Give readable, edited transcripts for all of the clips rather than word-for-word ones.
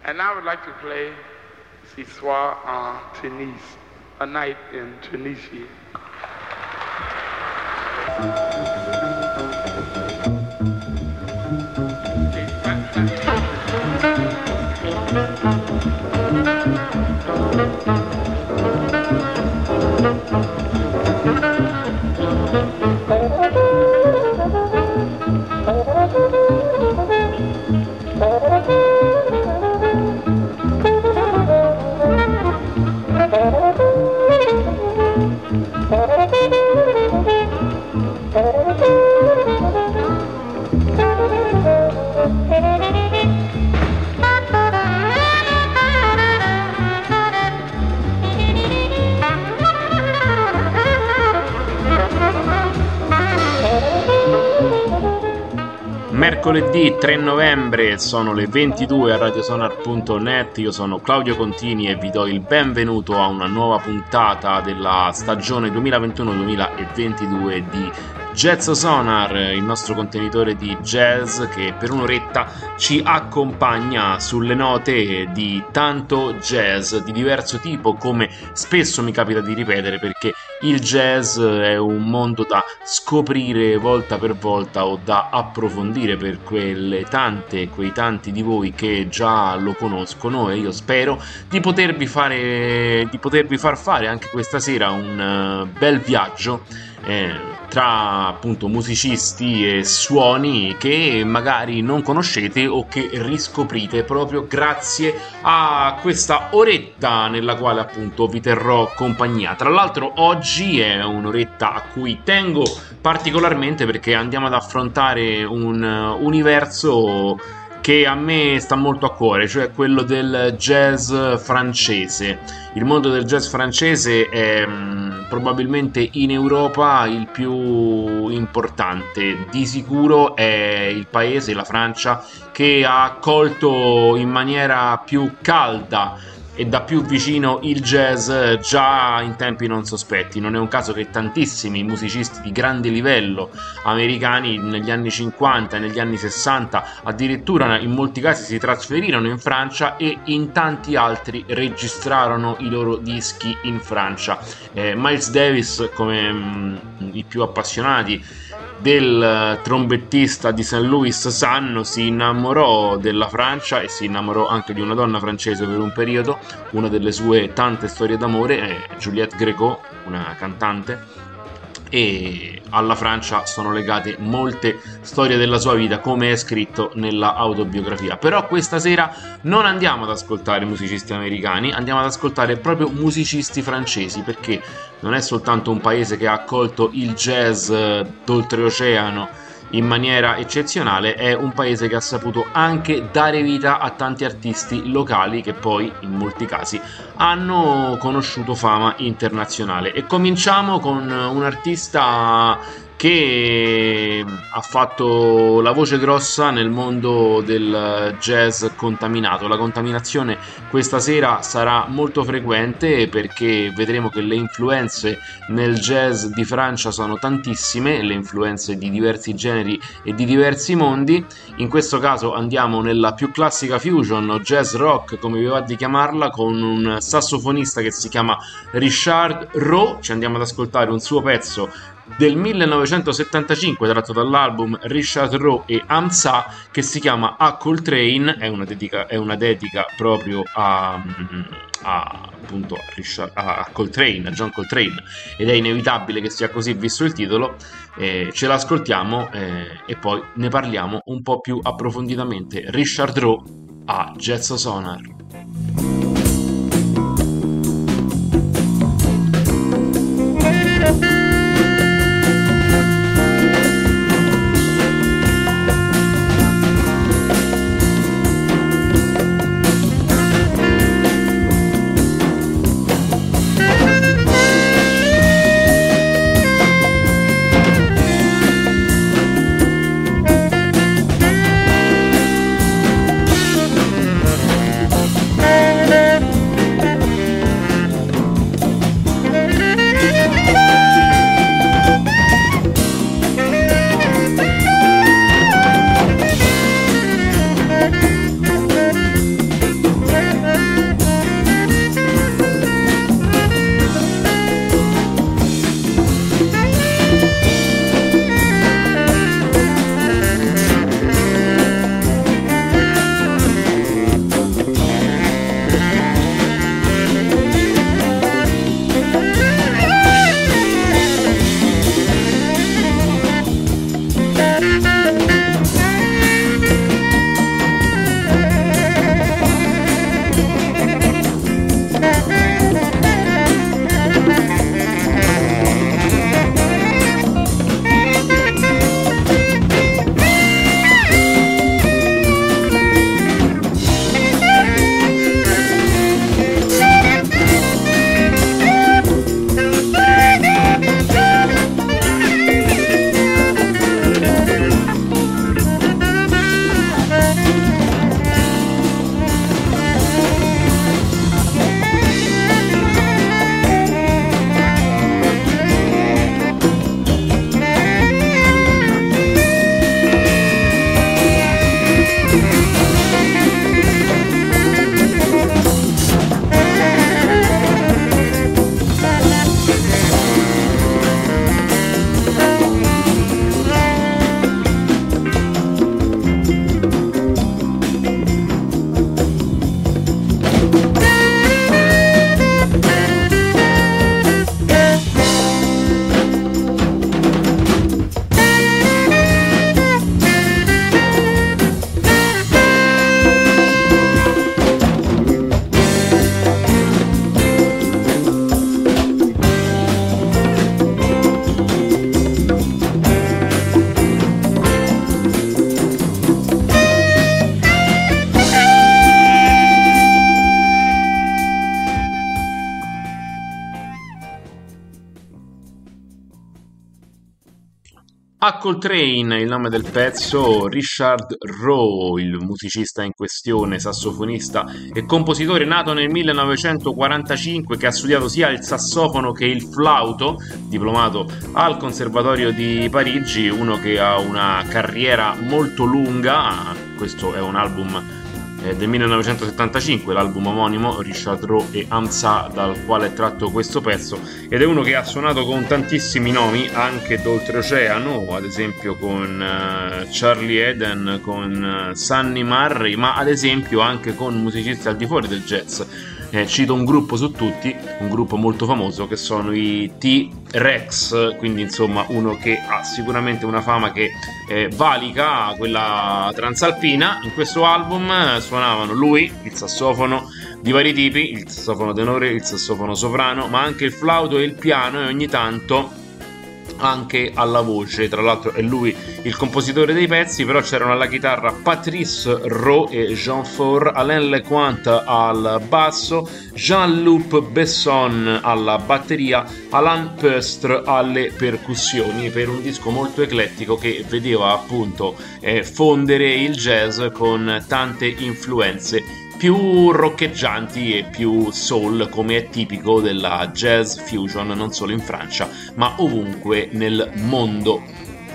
And I would like to play Ce Soir en Tunis, A Night in Tunisia. Mercoledì 3 novembre sono le 22 a radiosonar.net, io sono Claudio Contini e vi do il benvenuto a una nuova puntata della stagione 2021-2022 di Jazz Sonar, il nostro contenitore di jazz che per un'oretta ci accompagna sulle note di tanto jazz di diverso tipo, come spesso mi capita di ripetere, perché il jazz è un mondo da scoprire volta per volta o da approfondire per quei tanti di voi che già lo conoscono, e io spero di potervi far fare anche questa sera un bel viaggio tra appunto musicisti e suoni che magari non conoscete o che riscoprite proprio grazie a questa oretta nella quale appunto vi terrò compagnia. Tra l'altro oggi è un'oretta a cui tengo particolarmente perché andiamo ad affrontare un universo che a me sta molto a cuore, cioè quello del jazz francese. Il mondo del jazz francese è probabilmente in Europa il più importante. Di sicuro è il paese, la Francia, che ha accolto in maniera più calda e da più vicino il jazz già in tempi non sospetti. Non è un caso che tantissimi musicisti di grande livello americani negli anni 50 e negli anni 60 addirittura in molti casi si trasferirono in Francia e in tanti altri registrarono i loro dischi in Francia. Miles Davis, come i più appassionati del trombettista di St. Louis sanno, si innamorò della Francia e si innamorò anche di una donna francese per un periodo. Una delle sue tante storie d'amore è Juliette Gréco, una cantante, e alla Francia sono legate molte storie della sua vita, come è scritto nella autobiografia. Però questa sera non andiamo ad ascoltare musicisti americani, andiamo ad ascoltare proprio musicisti francesi, perché non è soltanto un paese che ha accolto il jazz d'oltreoceano in maniera eccezionale, è un paese che ha saputo anche dare vita a tanti artisti locali che poi in molti casi hanno conosciuto fama internazionale. E cominciamo con un artista che ha fatto la voce grossa nel mondo del jazz contaminato. La contaminazione questa sera sarà molto frequente perché vedremo che le influenze nel jazz di Francia sono tantissime, le influenze di diversi generi e di diversi mondi. In questo caso andiamo nella più classica fusion o jazz rock, come vi va di chiamarla, con un sassofonista che si chiama Richard Rowe. Ci andiamo ad ascoltare un suo pezzo del 1975 tratto dall'album Richard Rowe e Hamza, che si chiama A Coltrane. È una dedica proprio appunto a Coltrane, a John Coltrane, ed è inevitabile che sia così visto il titolo. Ce l'ascoltiamo e poi ne parliamo un po' più approfonditamente. Richard Rowe a Jazz Sonar. A Coltrane, il nome del pezzo. Richard Rowe, il musicista in questione, sassofonista e compositore nato nel 1945, che ha studiato sia il sassofono che il flauto, diplomato al Conservatorio di Parigi, uno che ha una carriera molto lunga. Questo è un album del 1975, l'album omonimo, Richard Rowe e Hamza, dal quale è tratto questo pezzo, ed è uno che ha suonato con tantissimi nomi anche d'oltreoceano, ad esempio con Charlie Eden, con Sonny Murray, ma ad esempio anche con musicisti al di fuori del jazz. Cito un gruppo su tutti, un gruppo molto famoso, che sono i T-Rex, quindi insomma uno che ha sicuramente una fama che valica quella transalpina. In questo album suonavano lui, il sassofono di vari tipi, il sassofono tenore, il sassofono soprano, ma anche il flauto e il piano, e ogni tanto anche alla voce. Tra l'altro è lui il compositore dei pezzi, però c'erano alla chitarra Patrice Rowe e Jean Faure, Alain Lecointe al basso, Jean-Luc Besson alla batteria, Alain Pestre alle percussioni, per un disco molto eclettico che vedeva appunto fondere il jazz con tante influenze più roccheggianti e più soul, come è tipico della jazz fusion non solo in Francia ma ovunque nel mondo.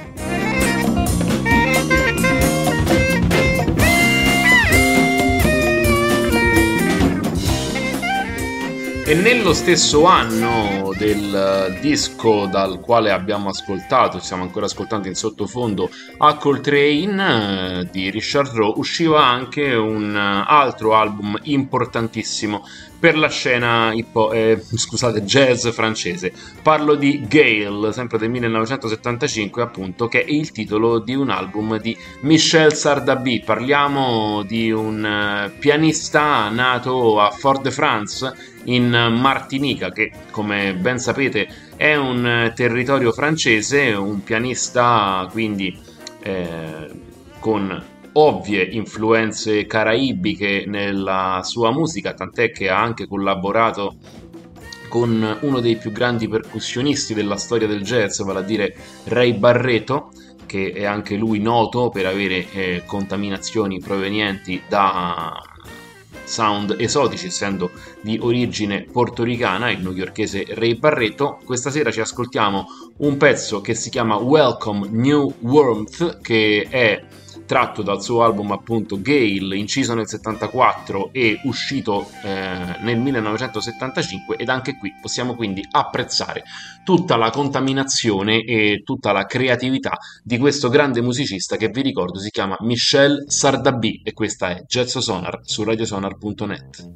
E nello stesso anno del disco dal quale abbiamo ascoltato, stiamo ancora ascoltando in sottofondo, A Coltrane di Richard Rowe, usciva anche un altro album importantissimo per la scena jazz francese. Parlo di Gale, sempre del 1975 appunto, che è il titolo di un album di Michel Sardabi. Parliamo di un pianista nato a Fort-de-France in Martinica, che come ben sapete è un territorio francese, un pianista quindi con ovvie influenze caraibiche nella sua musica, tant'è che ha anche collaborato con uno dei più grandi percussionisti della storia del jazz, vale a dire Ray Barretto, che è anche lui noto per avere contaminazioni provenienti da sound esotici, essendo di origine portoricana, il newyorkese Ray Barretto. Questa sera ci ascoltiamo un pezzo che si chiama Welcome New Warmth, che è tratto dal suo album appunto Gale, inciso nel 74 e uscito nel 1975, ed anche qui possiamo quindi apprezzare tutta la contaminazione e tutta la creatività di questo grande musicista che, vi ricordo, si chiama Michel Sardabi, e questa è Jazz Sonar su radiosonar.net.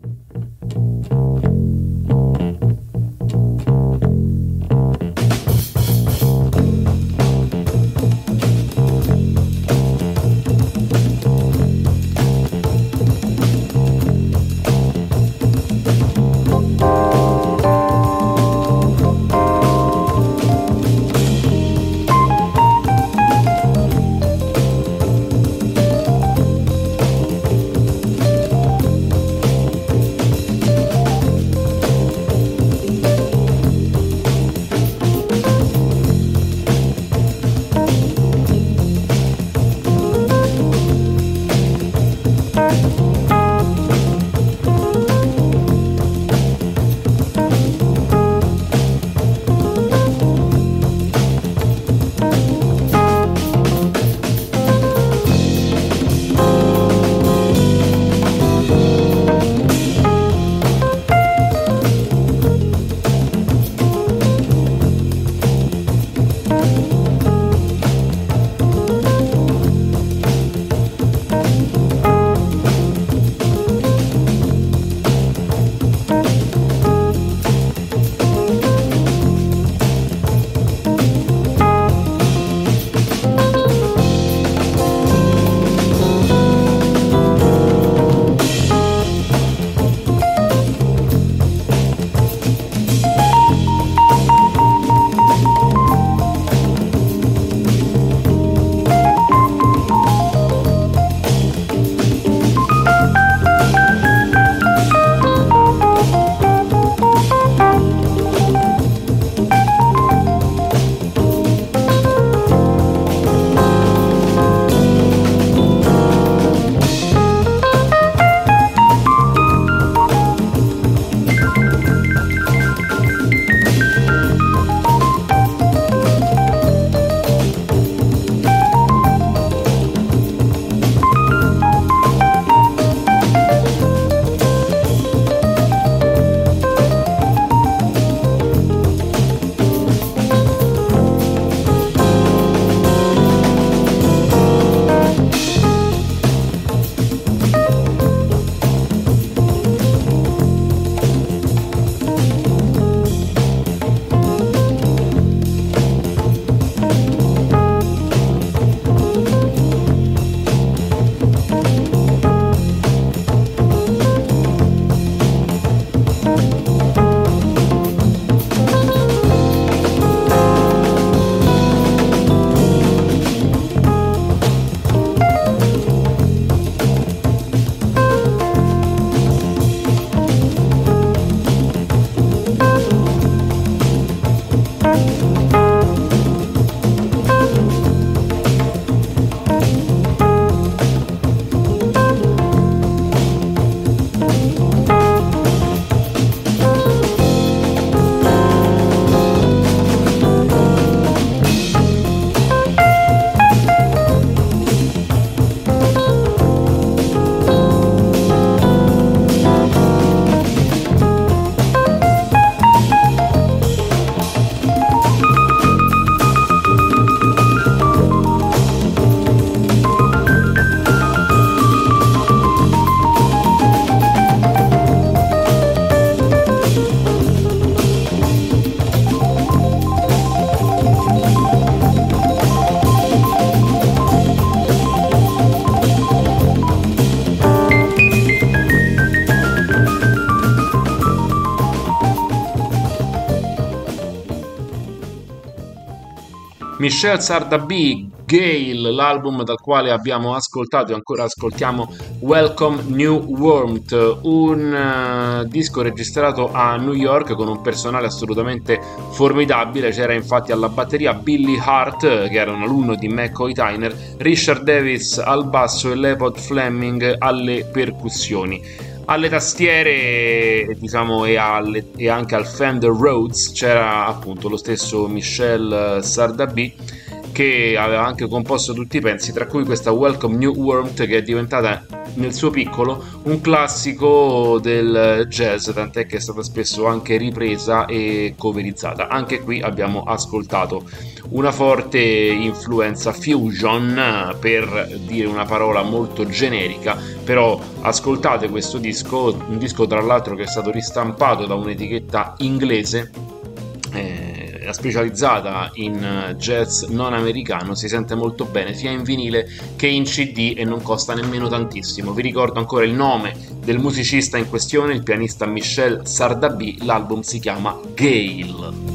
Michel Sardabí, Gale, l'album dal quale abbiamo ascoltato e ancora ascoltiamo Welcome New World, un disco registrato a New York con un personale assolutamente formidabile. C'era infatti alla batteria Billy Hart, che era un alunno di McCoy Tyner, Richard Davis al basso e Leopold Fleming alle percussioni. Alle tastiere, diciamo, e anche al Fender Rhodes c'era appunto lo stesso Michel Sardabí, che aveva anche composto tutti i pezzi, tra cui questa Welcome New World, che è diventata nel suo piccolo un classico del jazz, tant'è che è stata spesso anche ripresa e coverizzata. Anche qui abbiamo ascoltato una forte influenza fusion, per dire una parola molto generica, però ascoltate questo disco, un disco tra l'altro che è stato ristampato da un'etichetta inglese specializzata in jazz non americano, si sente molto bene sia in vinile che in CD e non costa nemmeno tantissimo. Vi ricordo ancora il nome del musicista in questione, il pianista Michel Sardabí, l'album si chiama Gale.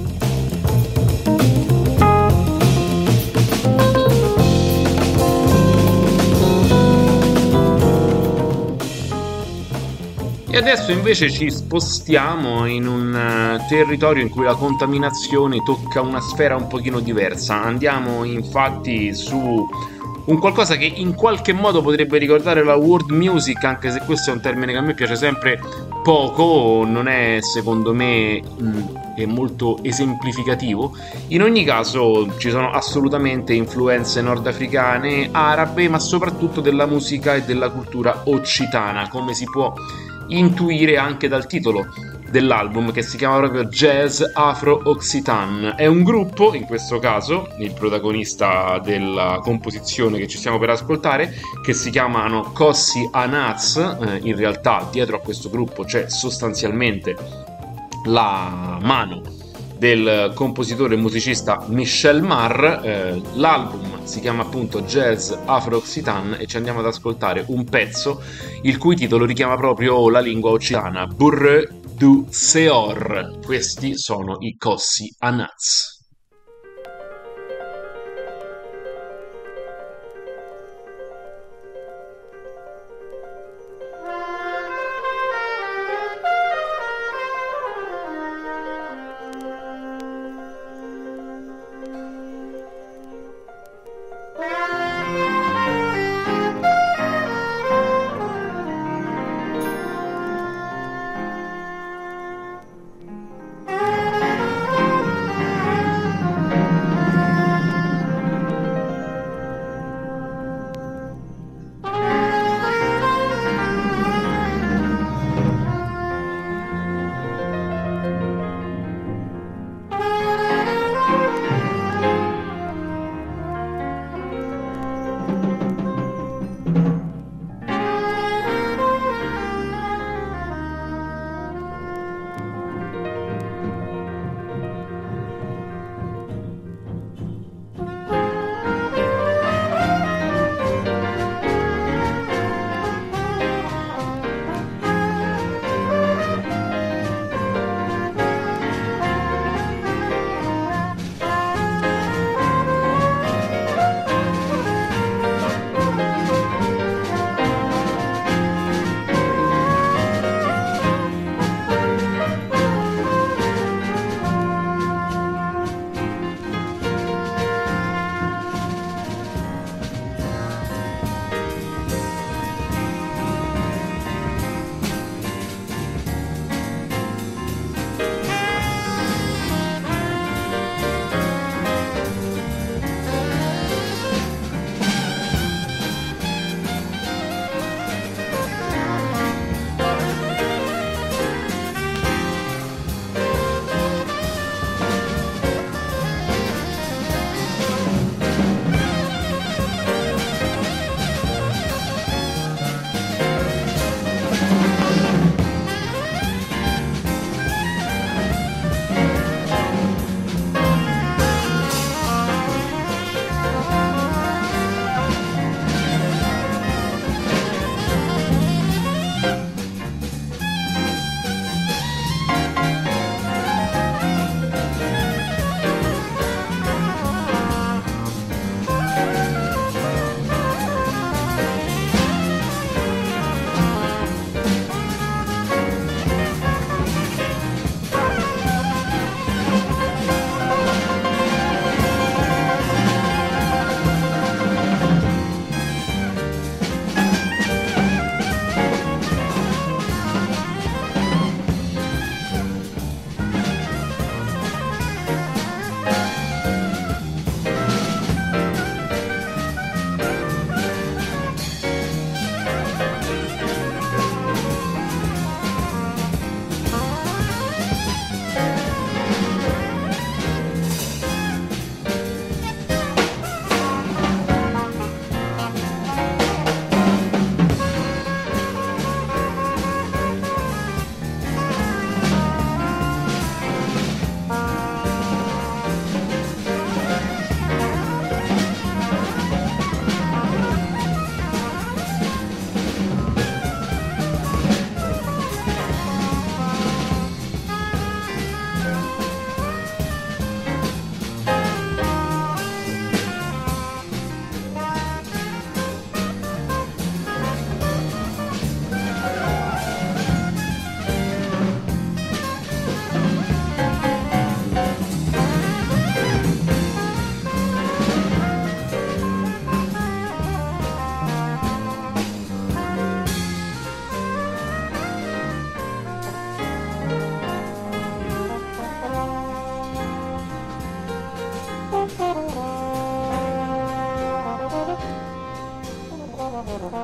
E adesso invece ci spostiamo in un territorio in cui la contaminazione tocca una sfera un pochino diversa. Andiamo infatti su un qualcosa che in qualche modo potrebbe ricordare la world music, anche se questo è un termine che a me piace sempre poco, non è secondo me è molto esemplificativo. In ogni caso ci sono assolutamente influenze nordafricane, arabe, ma soprattutto della musica e della cultura occitana, come si può intuire anche dal titolo dell'album, che si chiama proprio Jazz Afro-Occitan. È un gruppo, in questo caso il protagonista della composizione che ci stiamo per ascoltare, che si chiamano Kossi Anaz. In realtà dietro a questo gruppo c'è sostanzialmente la mano del compositore e musicista Michel Marr. L'album si chiama appunto Jazz Afro-Occitan e ci andiamo ad ascoltare un pezzo il cui titolo richiama proprio la lingua occitana, Bourreux du Seor. Questi sono i Kossi Anaz.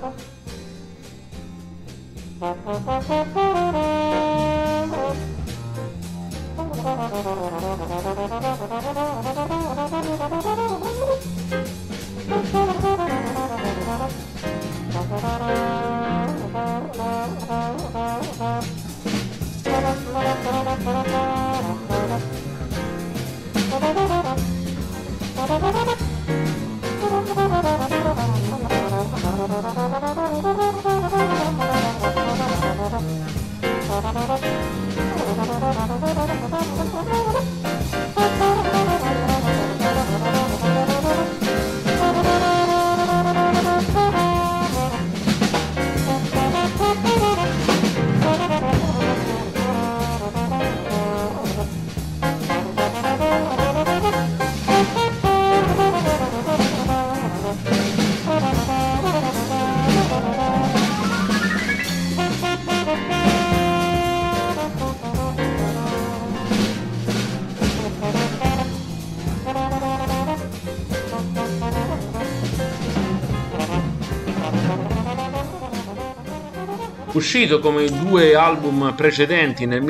Uscito come i due album precedenti nel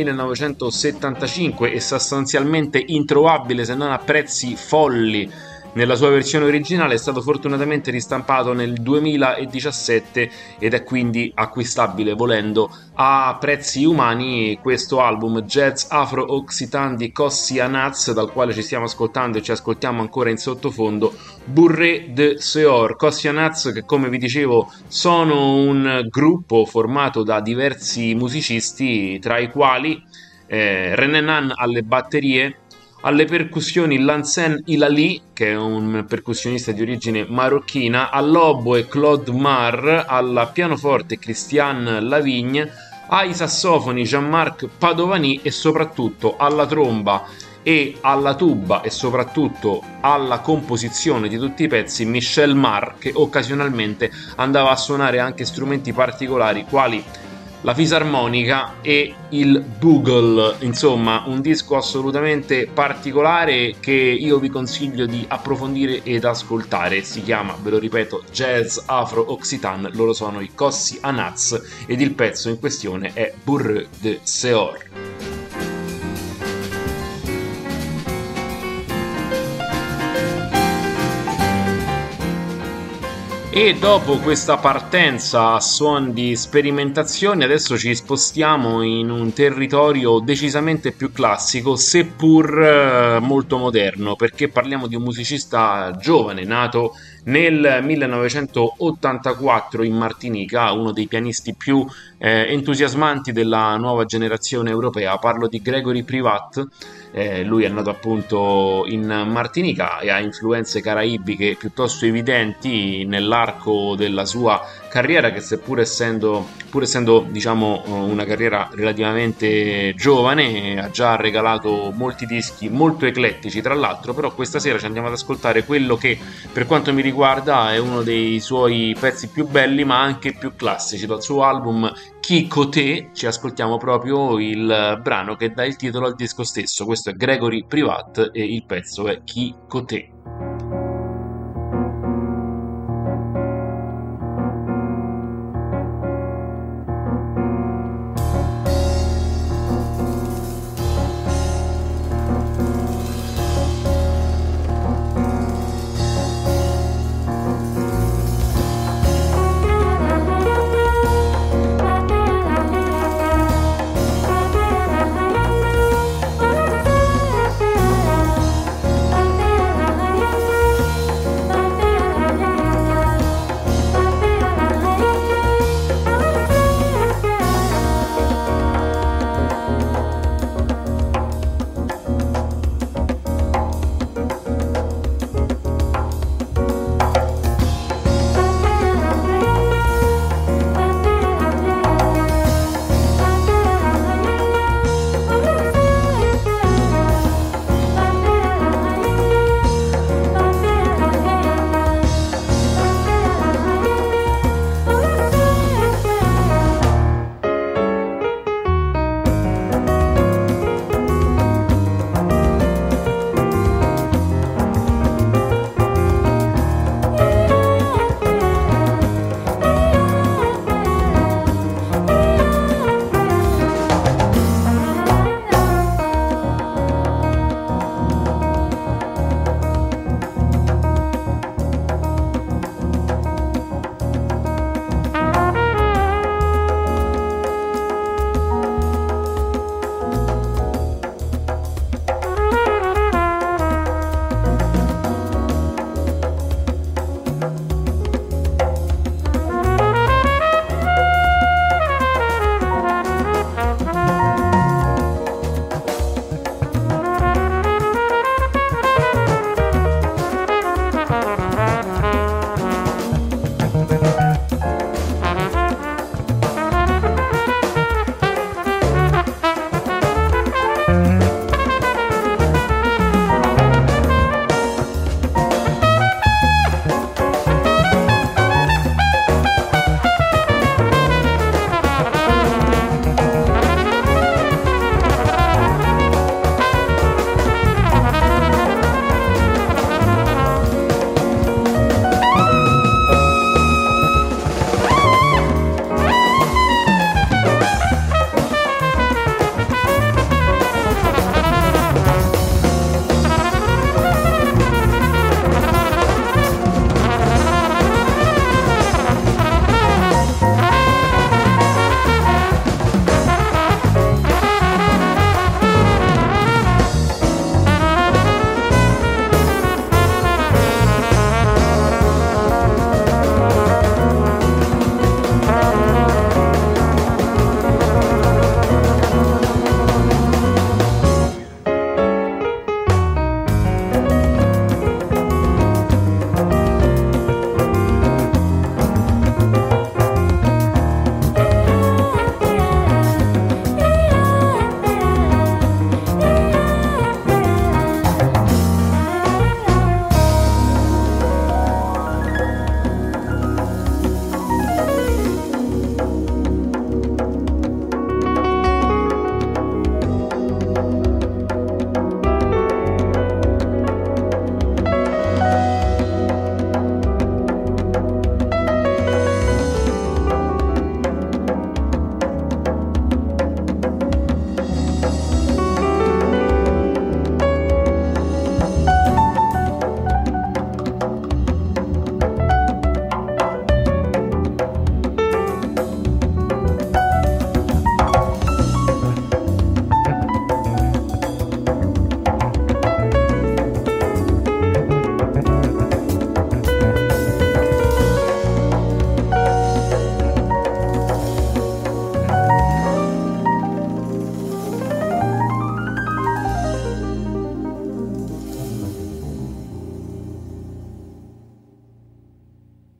1975 e sostanzialmente introvabile se non a prezzi folli nella sua versione originale, è stato fortunatamente ristampato nel 2017 ed è quindi acquistabile volendo a prezzi umani. Questo album Jazz Afro-Occitan di Kossi Anaz, dal quale ci stiamo ascoltando e ci ascoltiamo ancora in sottofondo, Bourrée de Seor. Kossi Anaz, che come vi dicevo sono un gruppo formato da diversi musicisti, tra i quali René Nan alle batterie, alle percussioni Lansen Ilali, che è un percussionista di origine marocchina, all'oboe Claude Mar, al pianoforte Christian Lavigne, ai sassofoni Jean-Marc Padovani e soprattutto alla tromba e alla tuba e soprattutto alla composizione di tutti i pezzi Michel Mar, che occasionalmente andava a suonare anche strumenti particolari quali la fisarmonica e il bugle. Insomma, un disco assolutamente particolare che io vi consiglio di approfondire ed ascoltare. Si chiama, ve lo ripeto, Jazz Afro-Occitan, loro sono i Kossi Anaz ed il pezzo in questione è Bourrée de Seor. E dopo questa partenza a suon di sperimentazioni, adesso ci spostiamo in un territorio decisamente più classico, seppur molto moderno, perché parliamo di un musicista giovane, nato nel 1984 in Martinica, uno dei pianisti più entusiasmanti della nuova generazione europea. Parlo di Gregory Privat. Lui è nato appunto in Martinica e ha influenze caraibiche piuttosto evidenti nell'arco della sua carriera, che pur essendo diciamo una carriera relativamente giovane, ha già regalato molti dischi molto eclettici tra l'altro. Però questa sera ci andiamo ad ascoltare quello che per quanto mi riguarda è uno dei suoi pezzi più belli ma anche più classici. Dal suo album Qui Côté ci ascoltiamo proprio il brano che dà il titolo al disco stesso. Questo è Gregory Privat e il pezzo è Qui Côté.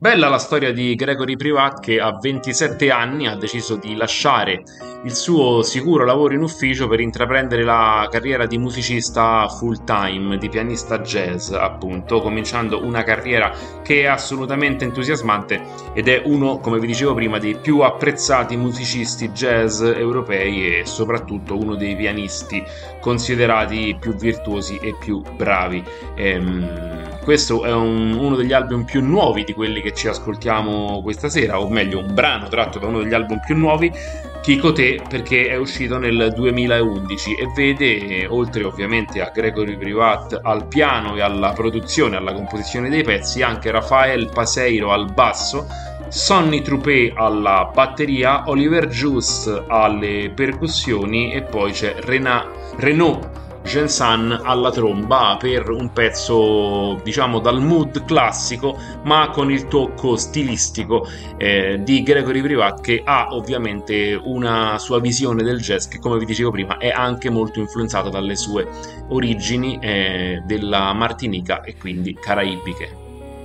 Bella la storia di Gregory Privat che a 27 anni ha deciso di lasciare il suo sicuro lavoro in ufficio per intraprendere la carriera di musicista full time, di pianista jazz, appunto, cominciando una carriera che è assolutamente entusiasmante ed è uno, come vi dicevo prima, dei più apprezzati musicisti jazz europei e soprattutto uno dei pianisti considerati più virtuosi e più bravi. Questo è uno degli album più nuovi di quelli che ci ascoltiamo questa sera, o meglio un brano tratto da uno degli album più nuovi, Chico Te, perché è uscito nel 2011 e vede, oltre ovviamente a Gregory Privat al piano e alla produzione, alla composizione dei pezzi, anche Rafael Paseiro al basso, Sonny Troupé alla batteria, Oliver Gius alle percussioni e poi c'è Renaud Gensan alla tromba per un pezzo diciamo dal mood classico ma con il tocco stilistico di Gregory Privat, che ha ovviamente una sua visione del jazz che, come vi dicevo prima, è anche molto influenzata dalle sue origini della Martinica e quindi caraibiche.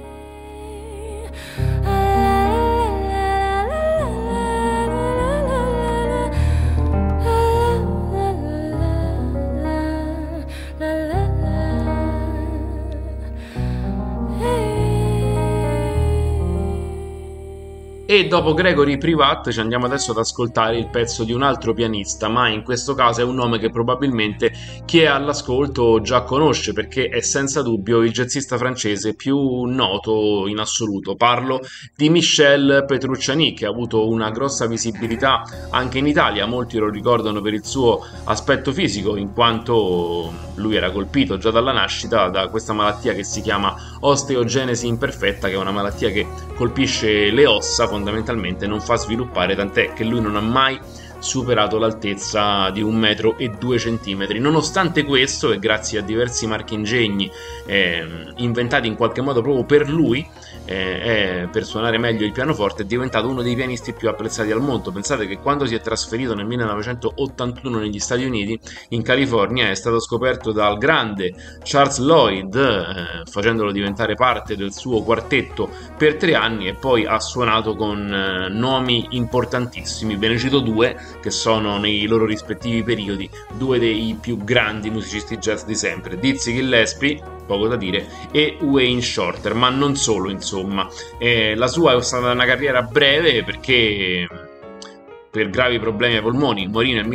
E dopo Gregory Privat ci andiamo adesso ad ascoltare il pezzo di un altro pianista, ma in questo caso è un nome che probabilmente chi è all'ascolto già conosce, perché è senza dubbio il jazzista francese più noto in assoluto. Parlo di Michel Petrucciani, che ha avuto una grossa visibilità anche in Italia. Molti lo ricordano per il suo aspetto fisico, in quanto lui era colpito già dalla nascita da questa malattia che si chiama osteogenesi imperfetta, che è una malattia che colpisce le ossa, fondamentalmente non fa sviluppare, tant'è che lui non ha mai superato l'altezza di 1,2 m. Nonostante questo, e grazie a diversi marchingegni inventati in qualche modo proprio per lui, per suonare meglio il pianoforte, è diventato uno dei pianisti più apprezzati al mondo. Pensate che quando si è trasferito nel 1981 negli Stati Uniti, in California, è stato scoperto dal grande Charles Lloyd, facendolo diventare parte del suo quartetto per 3 anni, e poi ha suonato con nomi importantissimi. Ve ne cito due che sono nei loro rispettivi periodi due dei più grandi musicisti jazz di sempre: Dizzy Gillespie, poco da dire, e Wayne Shorter, ma non solo, insomma. La sua è stata una carriera breve perché per gravi problemi ai polmoni morì nel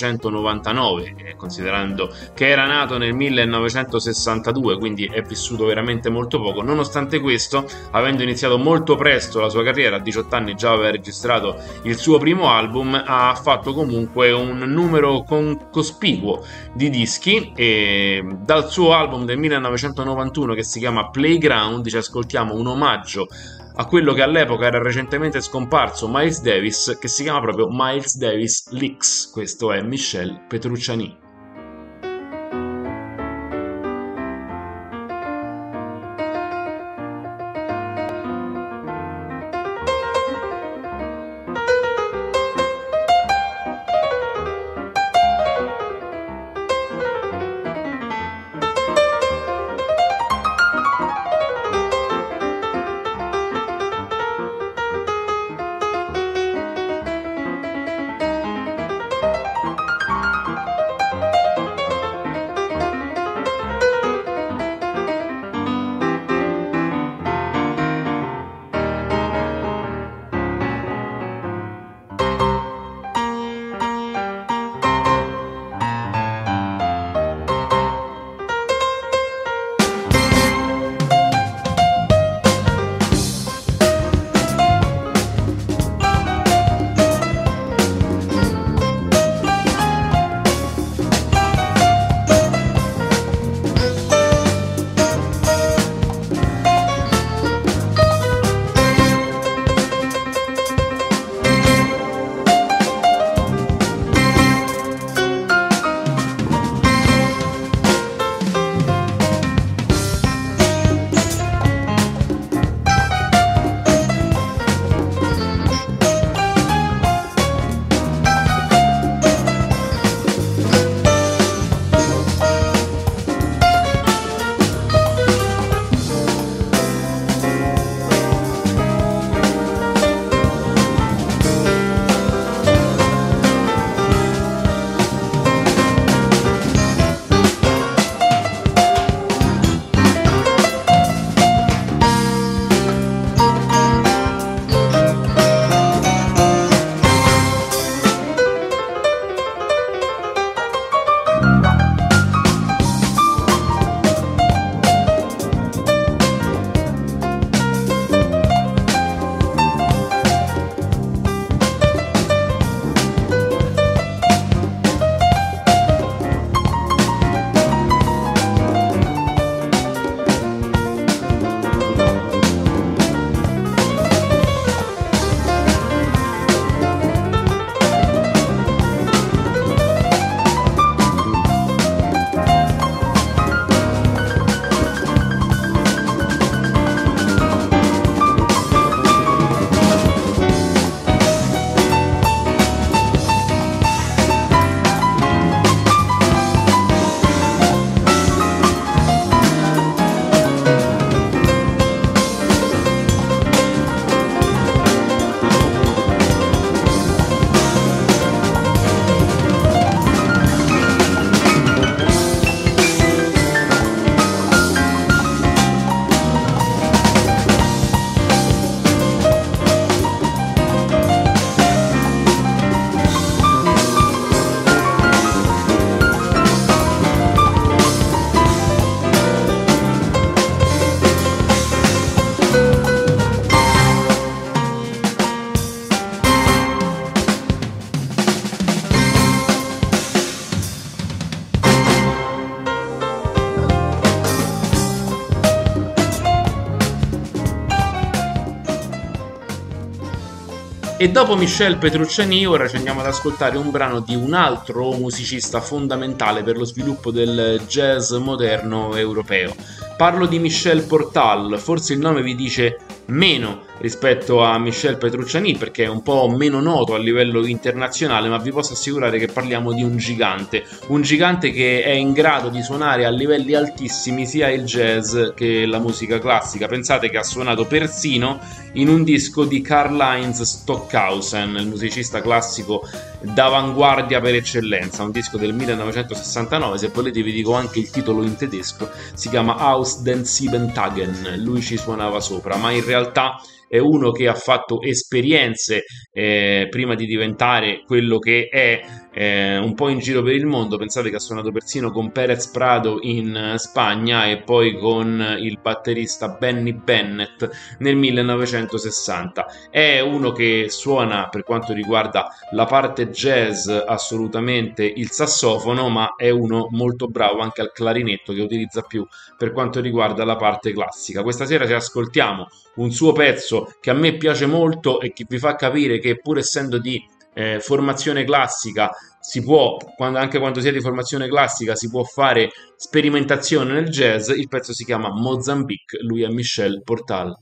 1999, considerando che era nato nel 1962, quindi è vissuto veramente molto poco. Nonostante questo, avendo iniziato molto presto la sua carriera, a 18 anni già aveva registrato il suo primo album, ha fatto comunque un numero cospicuo di dischi, e dal suo album del 1991 che si chiama Playground ci ascoltiamo un omaggio a quello che all'epoca era recentemente scomparso Miles Davis, che si chiama proprio Miles Davis Licks. Questo è Michel Petrucciani. E dopo Michel Petrucciani ora ci andiamo ad ascoltare un brano di un altro musicista fondamentale per lo sviluppo del jazz moderno europeo. Parlo di Michel Portal, forse il nome vi dice meno rispetto a Michel Petrucciani perché è un po' meno noto a livello internazionale, ma vi posso assicurare che parliamo di un gigante che è in grado di suonare a livelli altissimi sia il jazz che la musica classica. Pensate che ha suonato persino in un disco di Karl-Heinz Stockhausen, il musicista classico d'avanguardia per eccellenza, un disco del 1969, se volete vi dico anche il titolo in tedesco, si chiama Aus den Sieben Tagen, lui ci suonava sopra, ma in realtà è uno che ha fatto esperienze prima di diventare quello che è un po' in giro per il mondo. Pensate che ha suonato persino con Pérez Prado in Spagna e poi con il batterista Benny Bennett nel 1960. È uno che suona, per quanto riguarda la parte jazz, assolutamente il sassofono, ma è uno molto bravo anche al clarinetto, che utilizza più per quanto riguarda la parte classica. Questa sera ci ascoltiamo un suo pezzo che a me piace molto e che vi fa capire che pur essendo di formazione classica si può, anche quando si è di formazione classica, si può fare sperimentazione nel jazz. Il pezzo si chiama Mozambique, lui è Michel Portal.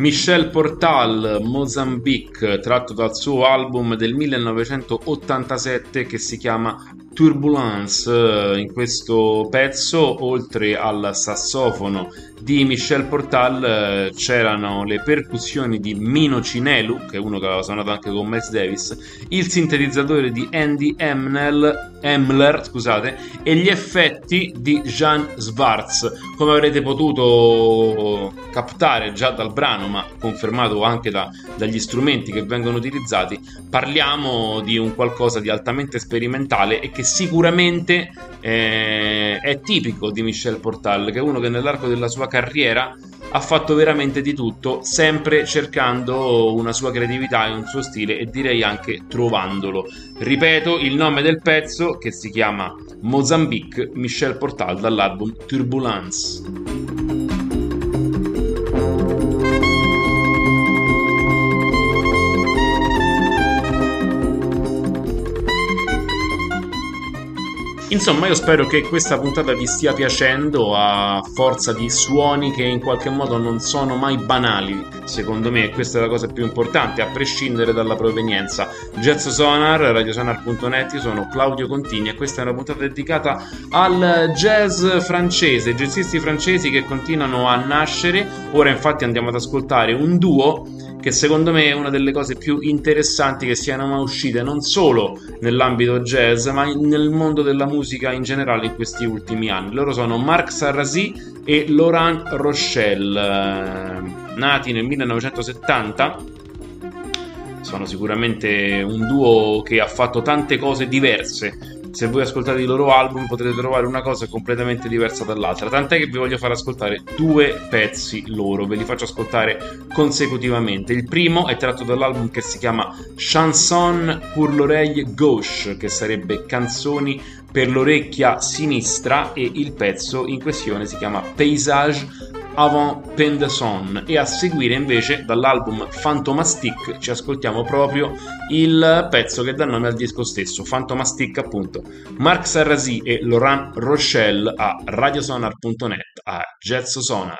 Michel Portal, Mozambique, tratto dal suo album del 1987 che si chiama Turbulence. In questo pezzo, oltre al sassofono di Michel Portal, c'erano le percussioni di Mino Cinelu, che è uno che aveva suonato anche con Miles Davis, il sintetizzatore di Andy Emler, scusate, e gli effetti di Jan Schwartz. Come avrete potuto captare già dal brano, ma confermato anche dagli strumenti che vengono utilizzati, parliamo di un qualcosa di altamente sperimentale e che sicuramente è tipico di Michel Portal, che è uno che nell'arco della sua carriera ha fatto veramente di tutto, sempre cercando una sua creatività e un suo stile, e direi anche trovandolo. Ripeto il nome del pezzo, che si chiama Mozambique, Michel Portal, dall'album Turbulence. Insomma, io spero che questa puntata vi stia piacendo a forza di suoni che in qualche modo non sono mai banali, secondo me, e questa è la cosa più importante, a prescindere dalla provenienza. Jazz Sonar, radiosonar.net, io sono Claudio Contini e questa è una puntata dedicata al jazz francese, jazzisti francesi che continuano a nascere. Ora infatti andiamo ad ascoltare un duo che secondo me è una delle cose più interessanti che siano mai uscite, non solo nell'ambito jazz ma nel mondo della musica in generale in questi ultimi anni. Loro sono Marc Sarrazy e Laurent Rochelle, nati nel 1970. Sono sicuramente un duo che ha fatto tante cose diverse. Se voi ascoltate i loro album potrete trovare una cosa completamente diversa dall'altra, tant'è che vi voglio far ascoltare due pezzi loro, ve li faccio ascoltare consecutivamente. Il primo è tratto dall'album che si chiama Chanson pour l'oreille gauche, che sarebbe canzoni per l'orecchia sinistra, e il pezzo in questione si chiama Paysage avant peine de son. E a seguire invece dall'album Fantomastic ci ascoltiamo proprio il pezzo che dà nome al disco stesso, Fantomastic appunto. Marc Sarrazy e Laurent Rochelle a radiosonar.net, a Jazz Sonar.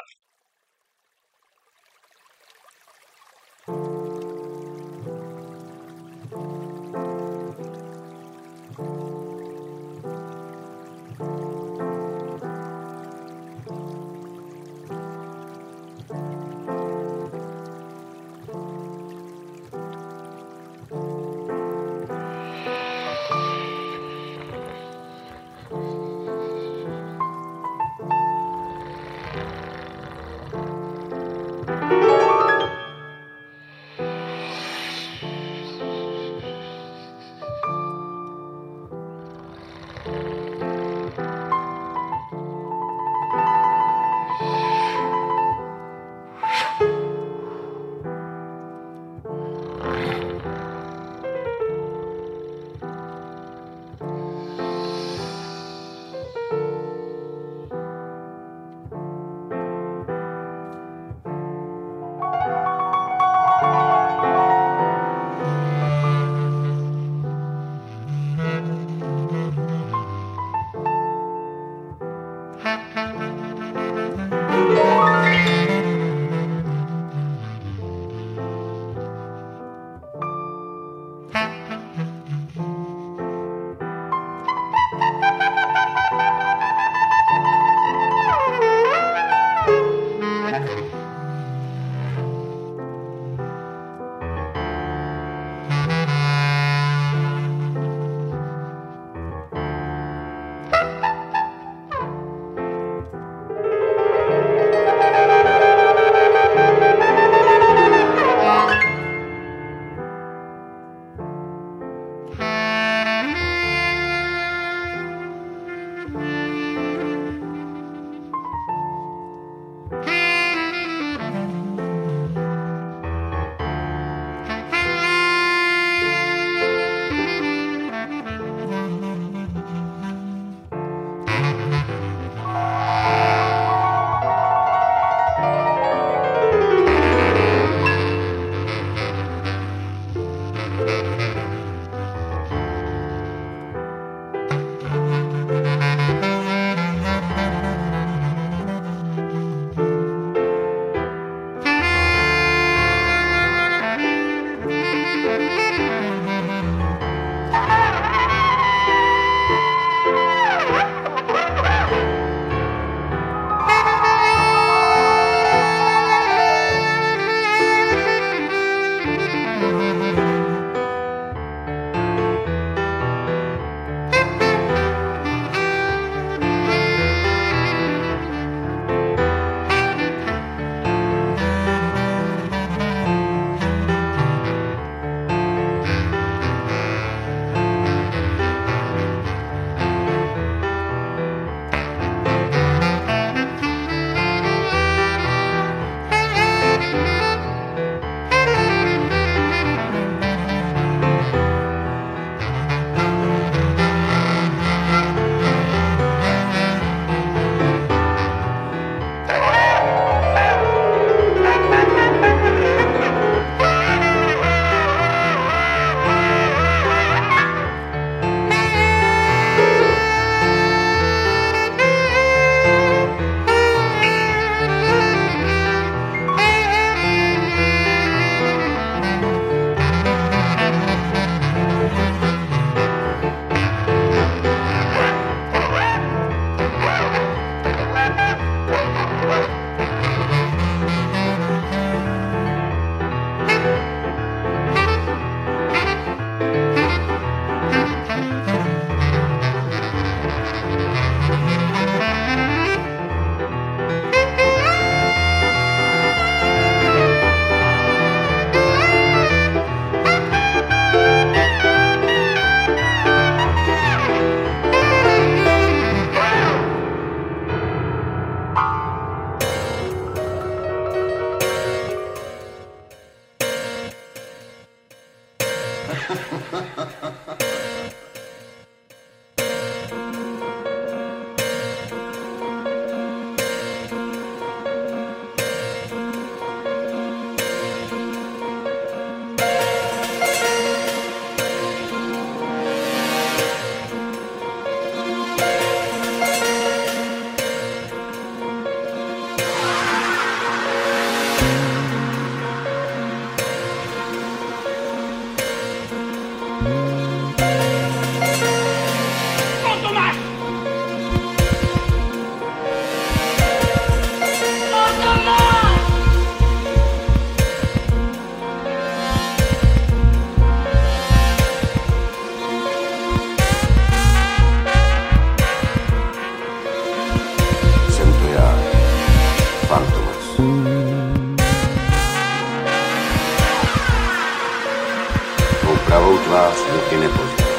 Pravou tvář nikdy nepoznal.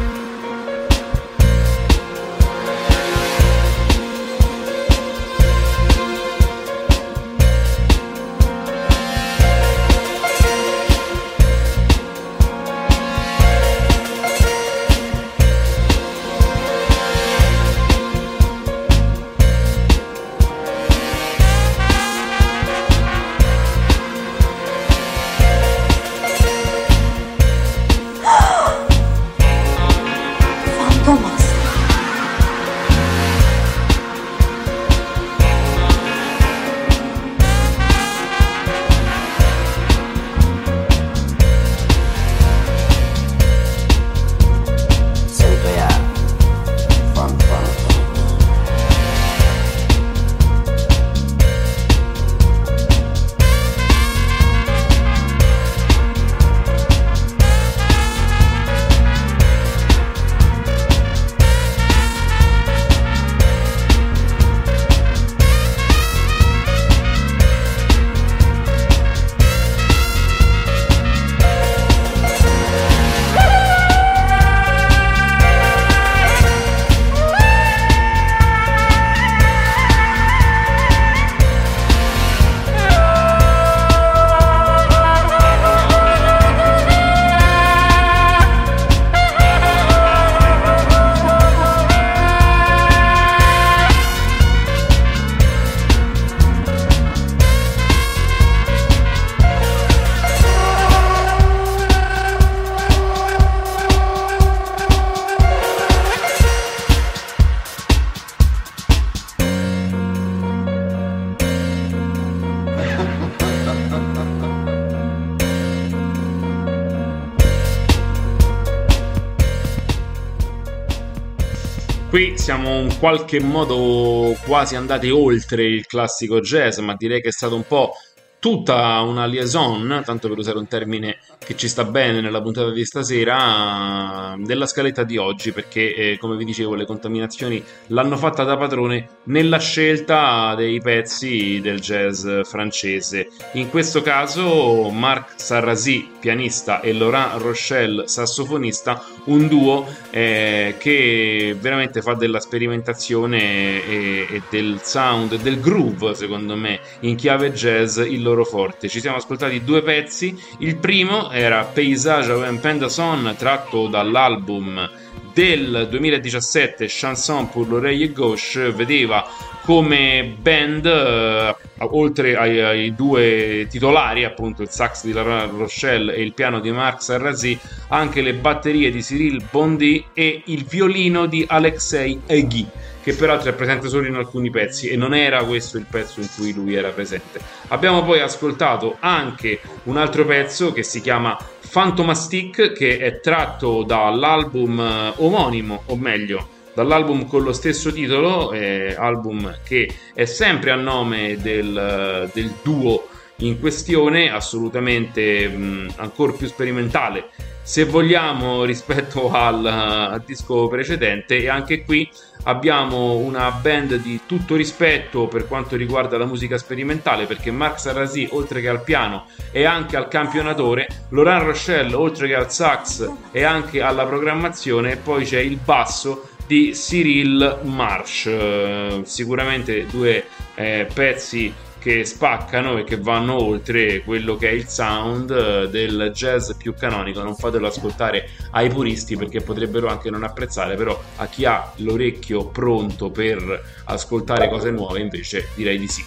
Qui siamo in qualche modo quasi andati oltre il classico jazz, ma direi che è stato un po' tutta una liaison, tanto per usare un termine che ci sta bene nella puntata di stasera, della scaletta di oggi, perché come vi dicevo le contaminazioni l'hanno fatta da padrone nella scelta dei pezzi del jazz francese. In questo caso Marc Sarrazy, pianista, e Laurent Rochelle, sassofonista, un duo che veramente fa della sperimentazione e del sound, del groove, secondo me, in chiave jazz il loro forte. Ci siamo ascoltati due pezzi. Il primo era Paysage à un pain de son, tratto dall'album del 2017 Chanson pour l'oreille gauche. Vedeva come band, oltre ai due titolari, appunto il sax di Laurent Rochelle e il piano di Marc Sarrazy, anche le batterie di Cyril Bondy e il violino di Alexei Egui, che peraltro è presente solo in alcuni pezzi, e non era questo il pezzo in cui lui era presente. Abbiamo poi ascoltato anche un altro pezzo che si chiama Fantomastic, che è tratto dall'album omonimo, o meglio dall'album con lo stesso titolo, album che è sempre a nome del duo in questione, assolutamente ancora più sperimentale, se vogliamo, rispetto al disco precedente. E anche qui abbiamo una band di tutto rispetto per quanto riguarda la musica sperimentale, perché Marc Sarrazy, oltre che al piano, è anche al campionatore, Laurent Rochelle, oltre che al sax, è anche alla programmazione, e poi c'è il basso di Cyril March. Sicuramente due pezzi che spaccano e che vanno oltre quello che è il sound del jazz più canonico. Non fatelo ascoltare ai puristi perché potrebbero anche non apprezzare, però a chi ha l'orecchio pronto per ascoltare cose nuove invece direi di sì.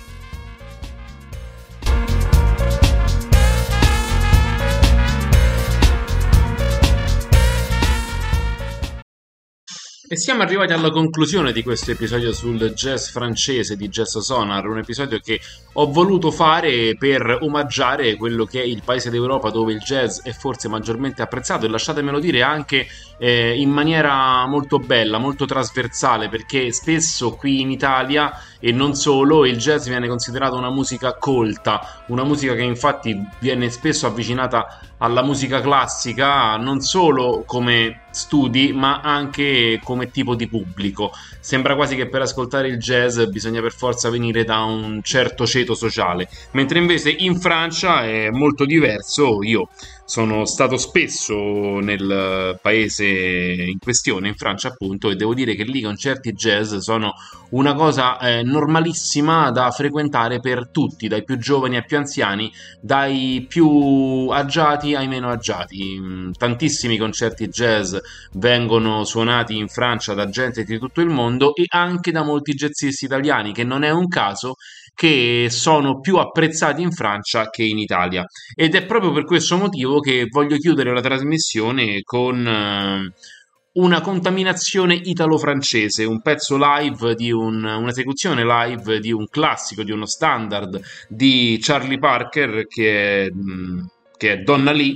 E siamo arrivati alla conclusione di questo episodio sul jazz francese di Jazz Sonar, un episodio che ho voluto fare per omaggiare quello che è il paese d'Europa dove il jazz è forse maggiormente apprezzato, e lasciatemelo dire anche in maniera molto bella, molto trasversale, perché spesso qui in Italia e non solo il jazz viene considerato una musica colta, una musica che infatti viene spesso avvicinata alla musica classica non solo come studi ma anche come tipo di pubblico. Sembra quasi che per ascoltare il jazz bisogna per forza venire da un certo ceto sociale, mentre invece in Francia è molto diverso. Io sono stato spesso nel paese in questione, in Francia appunto, e devo dire che lì i concerti jazz sono una cosa normalissima da frequentare per tutti, dai più giovani ai più anziani, dai più agiati ai meno agiati. Tantissimi concerti jazz vengono suonati in Francia da gente di tutto il mondo e anche da molti jazzisti italiani, che non è un caso che sono più apprezzati in Francia che in Italia. Ed è proprio per questo motivo che voglio chiudere la trasmissione con una contaminazione italo-francese, un pezzo live di un'esecuzione live di un classico, di uno standard di Charlie Parker che è Donna Lee,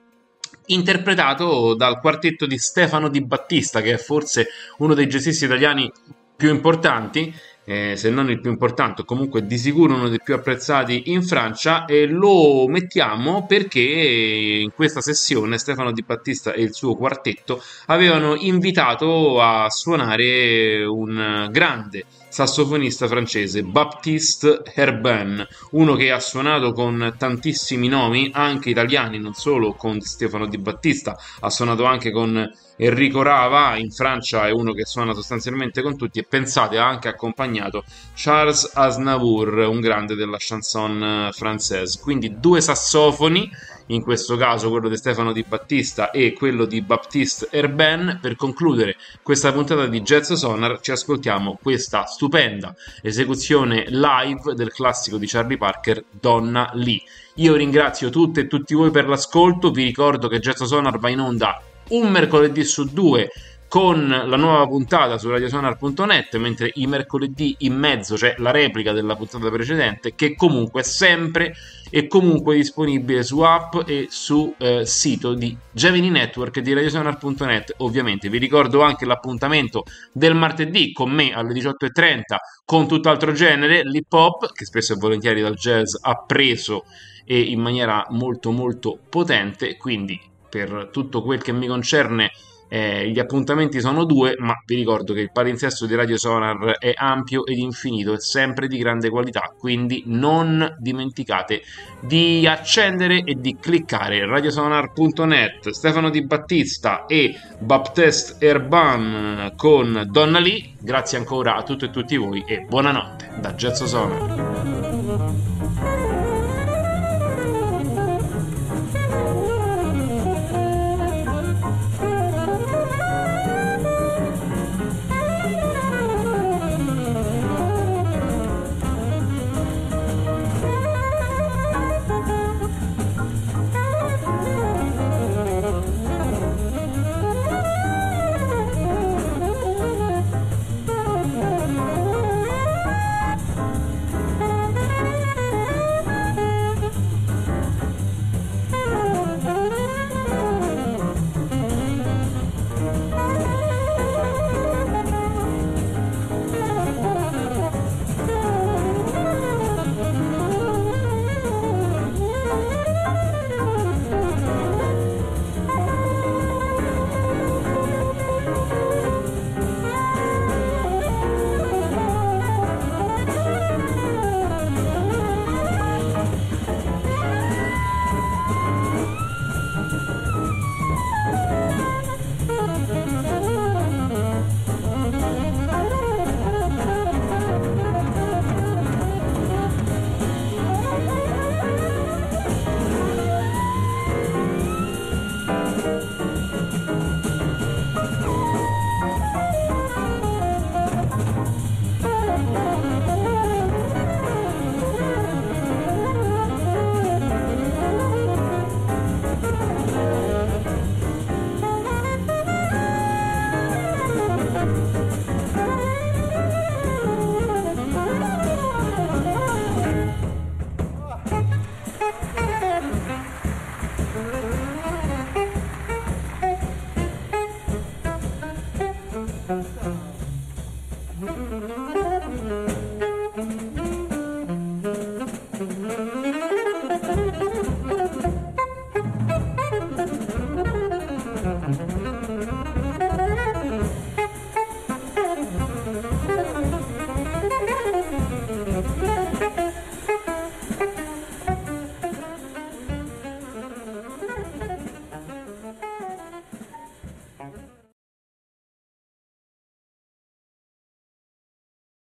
interpretato dal quartetto di Stefano Di Battista, che è forse uno dei jazzisti italiani più importanti, se non il più importante, o comunque di sicuro uno dei più apprezzati in Francia, e lo mettiamo perché in questa sessione Stefano Di Battista e il suo quartetto avevano invitato a suonare un grande sassofonista francese, Baptiste Herbin, uno che ha suonato con tantissimi nomi, anche italiani, non solo con Stefano Di Battista, ha suonato anche con Enrico Rava. In Francia è uno che suona sostanzialmente con tutti, e pensate ha anche accompagnato Charles Aznavour, un grande della chanson française. Quindi due sassofoni, in questo caso quello di Stefano Di Battista e quello di Baptiste Herbin. Per concludere questa puntata di Jazz Sonar ci ascoltiamo questa stupenda esecuzione live del classico di Charlie Parker, Donna Lee. Io ringrazio tutte e tutti voi per l'ascolto, vi ricordo che Jazz Sonar va in onda un mercoledì su due con la nuova puntata su radiosonar.net, mentre i mercoledì in mezzo c'è la replica della puntata precedente, che comunque è sempre e comunque disponibile su app e su sito di Gemini Network di radiosonar.net. Ovviamente vi ricordo anche l'appuntamento del martedì con me alle 18:30 con tutt'altro genere, l'hip hop, che spesso e volentieri dal jazz ha preso e in maniera molto molto potente. Quindi per tutto quel che mi concerne gli appuntamenti sono due, ma vi ricordo che il palinsesto di Radio Sonar è ampio ed infinito e sempre di grande qualità, quindi non dimenticate di accendere e di cliccare radiosonar.net. Stefano Di Battista e Baptiste Herbin con Donna Lee. Grazie ancora a tutte e tutti voi e buonanotte da Jazz Sonar.